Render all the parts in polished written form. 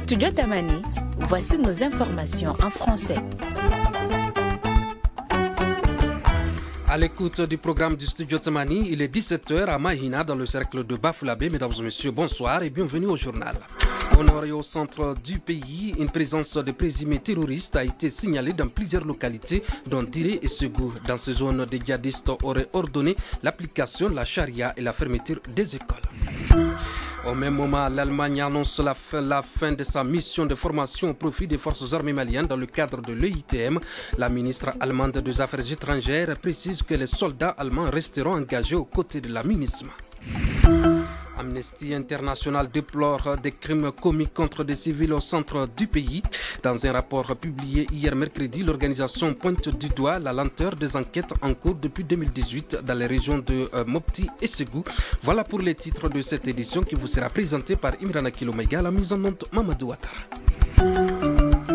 Studio Tamani, voici nos informations en français. À l'écoute du programme du Studio Tamani, il est 17h à Mahina dans le cercle de Bafoulabé. Mesdames et messieurs, bonsoir et bienvenue au journal. Au nord et au centre du pays, une présence de présumés terroristes a été signalée dans plusieurs localités, dont Diré et Ségou. Dans ces zones, des djihadistes auraient ordonné l'application de la charia et la fermeture des écoles. Au même moment, l'Allemagne annonce la fin de sa mission de formation au profit des forces armées maliennes dans le cadre de l'EITM. La ministre allemande des Affaires étrangères précise que les soldats allemands resteront engagés aux côtés de la MINUSMA. Amnesty International déplore des crimes commis contre des civils au centre du pays. Dans un rapport publié hier mercredi, l'organisation pointe du doigt la lenteur des enquêtes en cours depuis 2018 dans les régions de Mopti et Ségou. Voilà pour les titres de cette édition qui vous sera présentée par Imrana Kilomega, la mise en onde Mamadou Ouattara.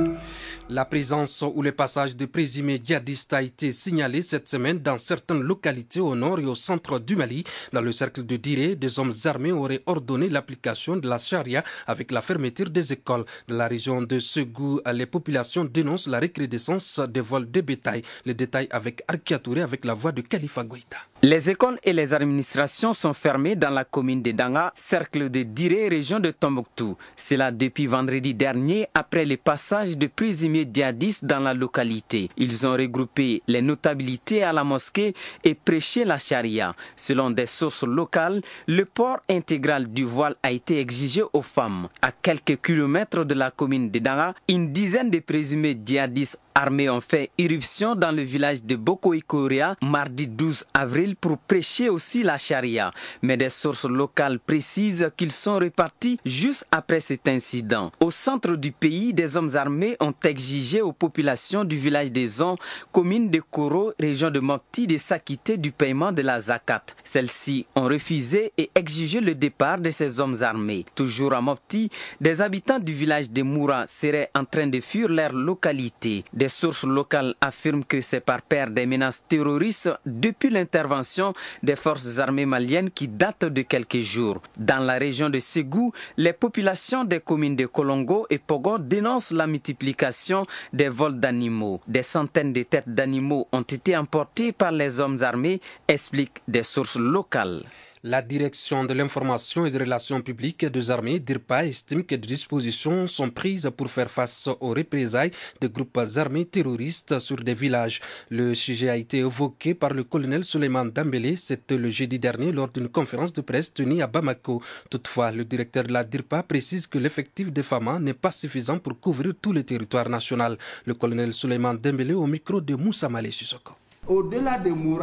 La présence ou le passage de présumés djihadistes a été signalé cette semaine dans certaines localités au nord et au centre du Mali. Dans le cercle de Diré, des hommes armés auraient ordonné l'application de la charia avec la fermeture des écoles. Dans la région de Ségou, les populations dénoncent la recrudescence des vols de bétail. Les détails avec Arkia Touré avec la voix de Khalifa Goïta. Les écoles et les administrations sont fermées dans la commune de Danga, cercle de Diré, région de Tombouctou. C'est là depuis vendredi dernier, après le passage de présumés djihadistes dans la localité. Ils ont regroupé les notabilités à la mosquée et prêché la charia. Selon des sources locales, le port intégral du voile a été exigé aux femmes. À quelques kilomètres de la commune de Danga, une dizaine de présumés djihadistes armés ont fait irruption dans le village de Bokoïkoria mardi 12 avril pour prêcher aussi la charia. Mais des sources locales précisent qu'ils sont repartis juste après cet incident. Au centre du pays, des hommes armés ont exigé aux populations du village des Zons, commune de Koro, région de Mopti, de s'acquitter du paiement de la zakat. Celles-ci ont refusé et exigé le départ de ces hommes armés. Toujours à Mopti, des habitants du village de Moura seraient en train de fuir leur localité. Des sources locales affirment que c'est par peur des menaces terroristes depuis l'intervention des forces armées maliennes qui date de quelques jours. Dans la région de Ségou, les populations des communes de Kolongo et Pogo dénoncent la multiplication des vols d'animaux. Des centaines de têtes d'animaux ont été emportées par les hommes armés, expliquent des sources locales. La direction de l'information et des relations publiques des armées DIRPA estime que des dispositions sont prises pour faire face aux représailles des groupes armés terroristes sur des villages. Le sujet a été évoqué par le colonel Souleymane Dembélé, c'était le jeudi dernier lors d'une conférence de presse tenue à Bamako. Toutefois, le directeur de la DIRPA précise que l'effectif des FAMA n'est pas suffisant pour couvrir tout le territoire national. Le colonel Souleymane Dembélé au micro de Moussa Malé Sissoko. Au-delà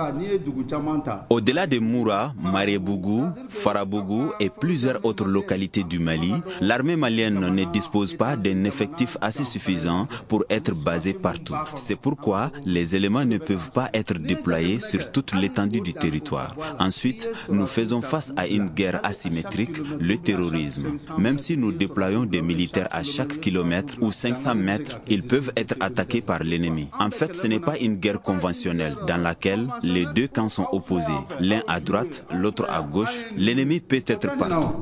de Moura, Marebougou, Farabougou et plusieurs autres localités du Mali, l'armée malienne ne dispose pas d'un effectif assez suffisant pour être basée partout. C'est pourquoi les éléments ne peuvent pas être déployés sur toute l'étendue du territoire. Ensuite, nous faisons face à une guerre asymétrique, le terrorisme. Même si nous déployons des militaires à chaque kilomètre ou 500 mètres, ils peuvent être attaqués par l'ennemi. En fait, ce n'est pas une guerre conventionnelle dans laquelle les deux camps sont opposés, l'un à droite, l'autre à gauche. L'ennemi peut être partout.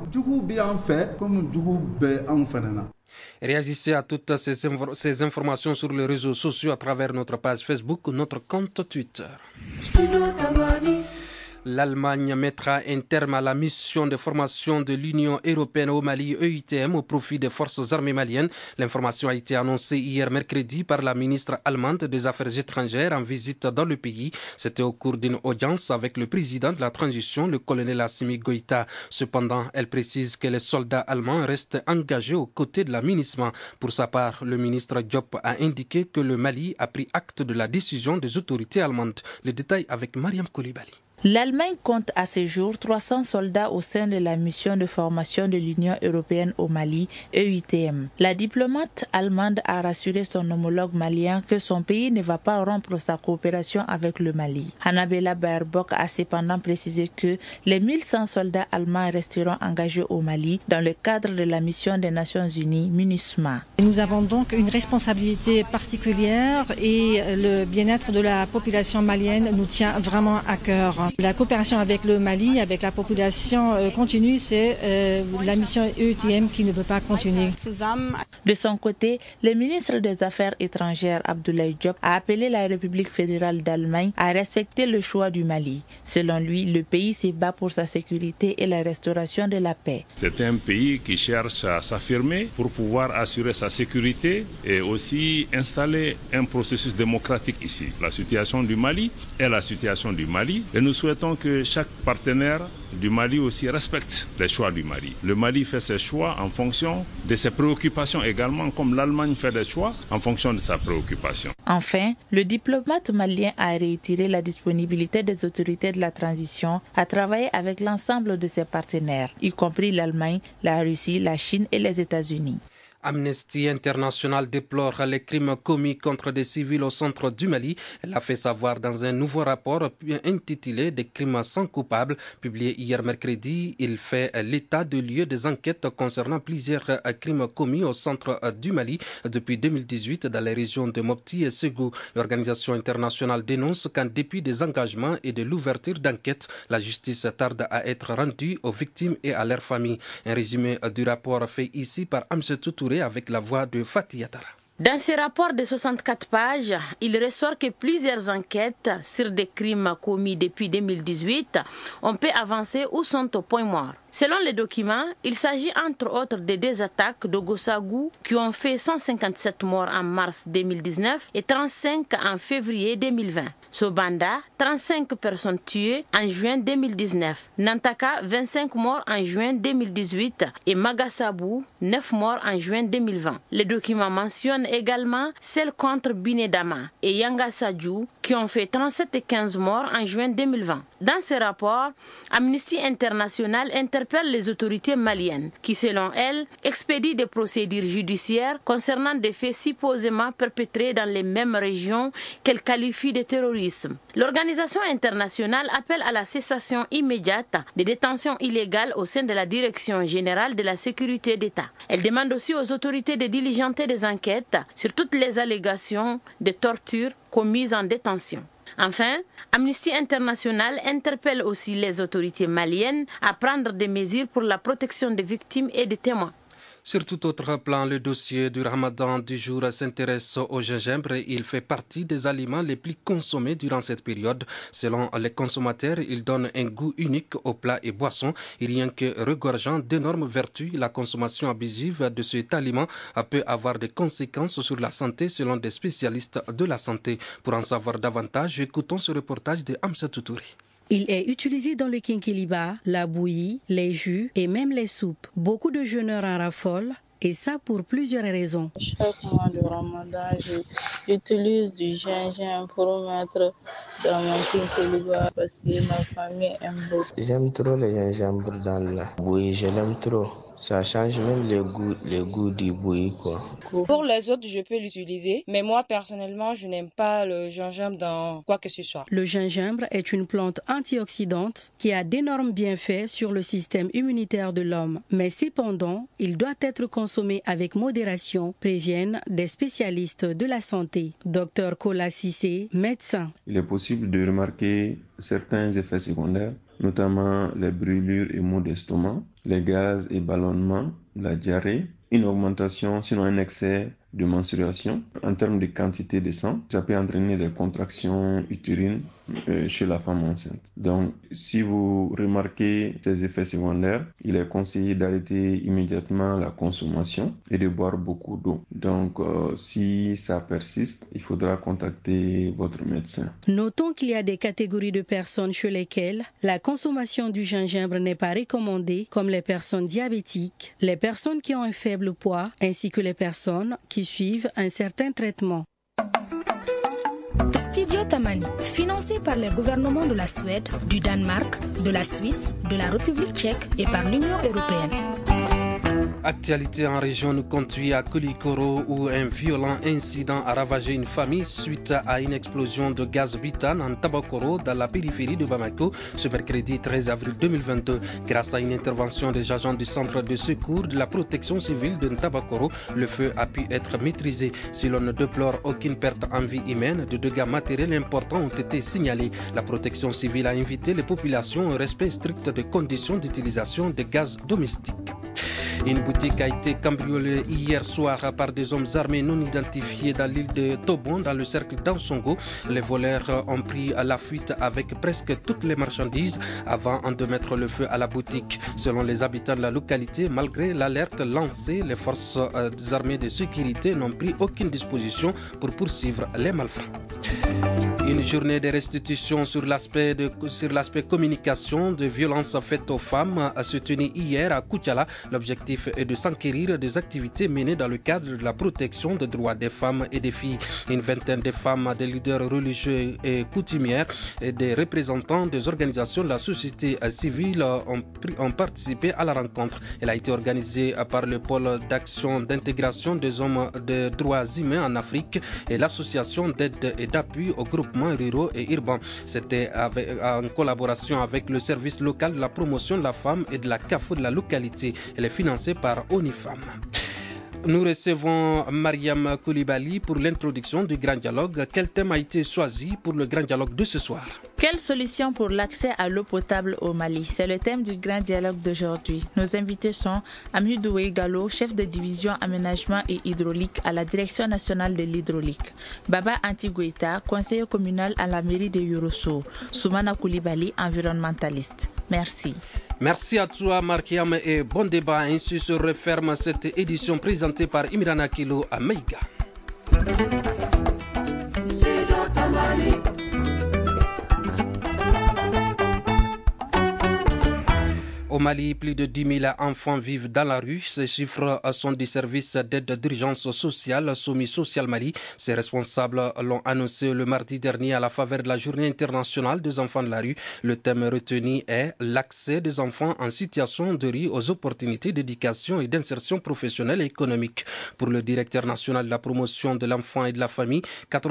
Réagissez à toutes ces informations sur les réseaux sociaux à travers notre page Facebook ou notre compte Twitter. L'Allemagne mettra un terme à la mission de formation de l'Union européenne au Mali, EITM, au profit des forces armées maliennes. L'information a été annoncée hier mercredi par la ministre allemande des Affaires étrangères en visite dans le pays. C'était au cours d'une audience avec le président de la transition, le colonel Assimi Goïta. Cependant, elle précise que les soldats allemands restent engagés aux côtés de la MINUSMA. Pour sa part, le ministre Diop a indiqué que le Mali a pris acte de la décision des autorités allemandes. Les détails avec Mariam Koulibaly. L'Allemagne compte à ce jour 300 soldats au sein de la mission de formation de l'Union européenne au Mali, EUTM. La diplomate allemande a rassuré son homologue malien que son pays ne va pas rompre sa coopération avec le Mali. Annabella Baerbock a cependant précisé que les 1100 soldats allemands resteront engagés au Mali dans le cadre de la mission des Nations Unies MINUSMA. Nous avons donc une responsabilité particulière et le bien-être de la population malienne nous tient vraiment à cœur. développement. La coopération avec le Mali, avec la population continue, c'est la mission EUTM qui ne peut pas continuer. De son côté, le ministre des Affaires étrangères Abdoulaye Diop a appelé la République fédérale d'Allemagne à respecter le choix du Mali. Selon lui, le pays se bat pour sa sécurité et la restauration de la paix. C'est un pays qui cherche à s'affirmer pour pouvoir assurer sa sécurité et aussi installer un processus démocratique ici. La situation du Mali est la situation du Mali et nous souhaitons que chaque partenaire du Mali aussi respecte les choix du Mali. Le Mali fait ses choix en fonction de ses préoccupations également, comme l'Allemagne fait des choix en fonction de sa préoccupation. Enfin, le diplomate malien a réitéré la disponibilité des autorités de la transition à travailler avec l'ensemble de ses partenaires, y compris l'Allemagne, la Russie, la Chine et les États-Unis. Amnesty International déplore les crimes commis contre des civils au centre du Mali. Elle l'a fait savoir dans un nouveau rapport intitulé « Des crimes sans coupables » publié hier mercredi. Il fait l'état de lieu des enquêtes concernant plusieurs crimes commis au centre du Mali depuis 2018 dans les régions de Mopti et Ségou. L'organisation internationale dénonce qu'en dépit des engagements et de l'ouverture d'enquêtes, la justice tarde à être rendue aux victimes et à leurs familles. Un résumé du rapport fait ici par Amsetou Touré avec la voix de Fatih Yatara. Dans ce rapport de 64 pages, il ressort que plusieurs enquêtes sur des crimes commis depuis 2018 ont pu avancer ou sont au point mort. Selon les documents, il s'agit entre autres de deux attaques de Gossagou qui ont fait 157 morts en mars 2019 et 35 en février 2020. Sobanda, 35 personnes tuées en juin 2019. Nantaka, 25 morts en juin 2018 et Magasabou, 9 morts en juin 2020. Les documents mentionnent également celles contre Binedama et Yangasadjou qui ont fait 37 et 15 morts en juin 2020. Dans ce rapport, Amnesty International interpelle les autorités maliennes qui, selon elle, expédient des procédures judiciaires concernant des faits supposément perpétrés dans les mêmes régions qu'elle qualifie de terrorisme. L'organisation internationale appelle à la cessation immédiate des détentions illégales au sein de la Direction générale de la sécurité d'État. Elle demande aussi aux autorités de diligenter des enquêtes sur toutes les allégations de torture commises en détention. Enfin, Amnesty International interpelle aussi les autorités maliennes à prendre des mesures pour la protection des victimes et des témoins. Sur tout autre plan, le dossier du Ramadan du jour s'intéresse au gingembre. Il fait partie des aliments les plus consommés durant cette période. Selon les consommateurs, il donne un goût unique aux plats et boissons. Rien que regorgeant d'énormes vertus, la consommation abusive de cet aliment peut avoir des conséquences sur la santé selon des spécialistes de la santé. Pour en savoir davantage, écoutons ce reportage de Amsatou Touré. Il est utilisé dans le kinkeliba, la bouillie, les jus et même les soupes. Beaucoup de jeûneurs en raffolent, et ça pour plusieurs raisons. Chaque mois de Ramadan, j'utilise du gingembre pour mettre dans mon kinkeliba parce que ma famille aime beaucoup. J'aime trop le gingembre dans la bouillie, je l'aime trop. Ça change même le goût du bouilli, quoi. Pour les autres, je peux l'utiliser, mais moi, personnellement, je n'aime pas le gingembre dans quoi que ce soit. Le gingembre est une plante antioxydante qui a d'énormes bienfaits sur le système immunitaire de l'homme. Mais cependant, il doit être consommé avec modération, préviennent des spécialistes de la santé. Dr Kola Sissé, médecin. Il est possible de remarquer certains effets secondaires, notamment les brûlures et maux d'estomac, les gaz et ballonnements, la diarrhée, une augmentation, sinon un excès de menstruation. En termes de quantité de sang, ça peut entraîner des contractions utérines chez la femme enceinte. Donc, si vous remarquez ces effets secondaires, il est conseillé d'arrêter immédiatement la consommation et de boire beaucoup d'eau. Donc, si ça persiste, il faudra contacter votre médecin. Notons qu'il y a des catégories de personnes chez lesquelles la consommation du gingembre n'est pas recommandée, comme les personnes diabétiques, les personnes qui ont un faible poids, ainsi que les personnes qui suivent un certain traitement. Studio Tamani, financé par les gouvernements de la Suède, du Danemark, de la Suisse, de la République tchèque et par l'Union européenne. Actualité en région nous conduit à Koulikoro où un violent incident a ravagé une famille suite à une explosion de gaz butane en Tabakoro dans la périphérie de Bamako ce mercredi 13 avril 2022. Grâce à une intervention des agents du centre de secours de la protection civile de Tabakoro, le feu a pu être maîtrisé. Si l'on ne déplore aucune perte en vie humaine, de dégâts matériels importants ont été signalés. La protection civile a invité les populations au respect strict des conditions d'utilisation des gaz domestiques. Une boutique a été cambriolée hier soir par des hommes armés non identifiés dans l'île de Tobon, dans le cercle d'Ansongo. Les voleurs ont pris la fuite avec presque toutes les marchandises avant de mettre le feu à la boutique. Selon les habitants de la localité, malgré l'alerte lancée, les forces armées de sécurité n'ont pris aucune disposition pour poursuivre les malfrats. Une journée de restitution sur l'aspect communication de violences faites aux femmes a se tenu hier à Koutiala. L'objectif est de s'enquérir des activités menées dans le cadre de la protection des droits des femmes et des filles. Une vingtaine de femmes, des leaders religieux et coutumières et des représentants des organisations de la société civile ont participé à la rencontre. Elle a été organisée par le pôle d'action d'intégration des hommes de droits humains en Afrique et l'association d'aide et d'appui au groupement ruraux et urbains. C'était en collaboration avec le service local de la promotion de la femme et de la CAFO de la localité. Elle est financée par ONIFAM. Nous recevons Mariam Koulibaly pour l'introduction du Grand Dialogue. Quel thème a été choisi pour le Grand Dialogue de ce soir? Quelle solution pour l'accès à l'eau potable au Mali? C'est le thème du Grand Dialogue d'aujourd'hui. Nos invités sont Amidoue Gallo, chef de division aménagement et hydraulique à la Direction nationale de l'hydraulique. Baba Antigoueta, conseiller communal à la mairie de Yorosso. Soumana Koulibaly, environnementaliste. Merci. Merci à toi, Markiam, et bon débat. Ainsi se referme cette édition présentée par Imran Akilo à Maïga. Au Mali, plus de 10 000 enfants vivent dans la rue. Ces chiffres sont des services d'aide d'urgence sociale soumis Social Mali. Ces responsables l'ont annoncé le mardi dernier à la faveur de la Journée internationale des enfants de la rue. Le thème retenu est l'accès des enfants en situation de rue aux opportunités d'éducation et d'insertion professionnelle et économique. Pour le directeur national de la promotion de l'enfant et de la famille,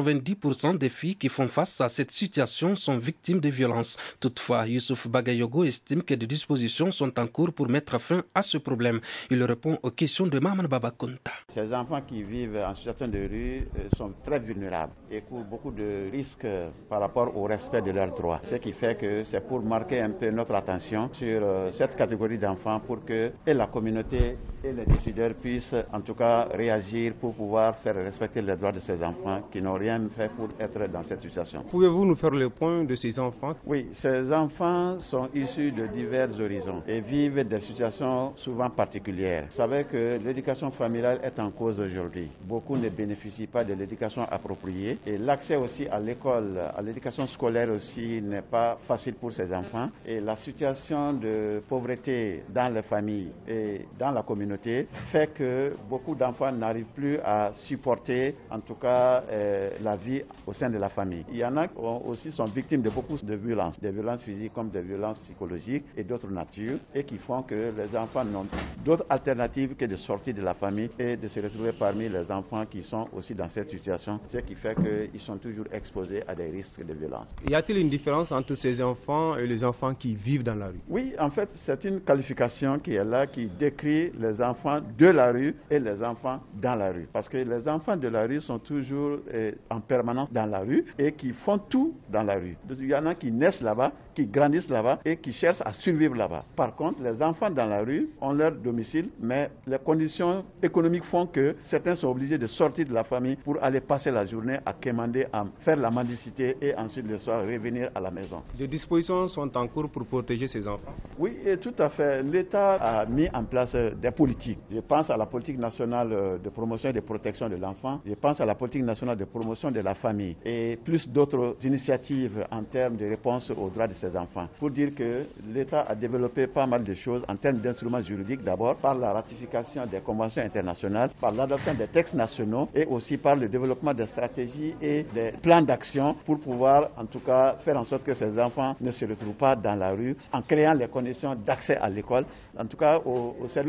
90% des filles qui font face à cette situation sont victimes de violences. Toutefois, Youssouf Bagayogo estime que des dispositions sont en cours pour mettre fin à ce problème. Il répond aux questions de Maman Babakonta. Ces enfants qui vivent en situation de rue sont très vulnérables et courent beaucoup de risques par rapport au respect de leurs droits. Ce qui fait que c'est pour marquer un peu notre attention sur cette catégorie d'enfants pour que et la communauté et les décideurs puissent en tout cas réagir pour pouvoir faire respecter les droits de ces enfants qui n'ont rien fait pour être dans cette situation. Pouvez-vous nous faire le point de ces enfants? Oui, ces enfants sont issus de divers horizons et vivent des situations souvent particulières. Vous savez que l'éducation familiale est en cause aujourd'hui. Beaucoup ne bénéficient pas de l'éducation appropriée et l'accès aussi à l'école, à l'éducation scolaire aussi n'est pas facile pour ces enfants. Et la situation de pauvreté dans les familles et dans la communauté fait que beaucoup d'enfants n'arrivent plus à supporter en tout cas la vie au sein de la famille. Il y en a qui aussi sont victimes de beaucoup de violences, des violences physiques comme des violences psychologiques et d'autres natures, et qui font que les enfants n'ont d'autres alternatives que de sortir de la famille et de se retrouver parmi les enfants qui sont aussi dans cette situation, ce qui fait qu'ils sont toujours exposés à des risques de violence. Y a-t-il une différence entre ces enfants et les enfants qui vivent dans la rue? Oui, en fait, c'est une qualification qui est là, qui décrit les enfants de la rue et les enfants dans la rue. Parce que les enfants de la rue sont toujours en permanence dans la rue et qui font tout dans la rue. Il y en a qui naissent là-bas, qui grandissent là-bas et qui cherchent à survivre là-bas. Par contre, les enfants dans la rue ont leur domicile, mais les conditions économiques font que certains sont obligés de sortir de la famille pour aller passer la journée à quémander, à faire la mendicité et ensuite le soir revenir à la maison. Des dispositions sont en cours pour protéger ces enfants? Oui, tout à fait. L'État a mis en place des politiques. Je pense à la politique nationale de promotion et de protection de l'enfant. Je pense à la politique nationale de promotion de la famille et plus d'autres initiatives en termes de réponse aux droits de ces enfants. Pour dire que l'État a développé pas mal de choses en termes d'instruments juridiques, d'abord par la ratification des conventions internationales, par l'adoption des textes nationaux et aussi par le développement des stratégies et des plans d'action pour pouvoir en tout cas faire en sorte que ces enfants ne se retrouvent pas dans la rue en créant les conditions d'accès à l'école, en tout cas aux services sociaux de base.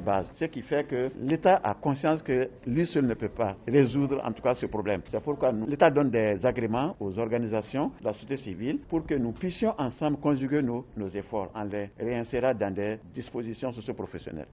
base. Ce qui fait que l'État a conscience que lui seul ne peut pas résoudre en tout cas ce problème. C'est pourquoi l'État donne des agréments aux organisations de la société civile pour que nous puissions ensemble conjuguer nos efforts en les réinsérant dans des dispositions socio-professionnelles.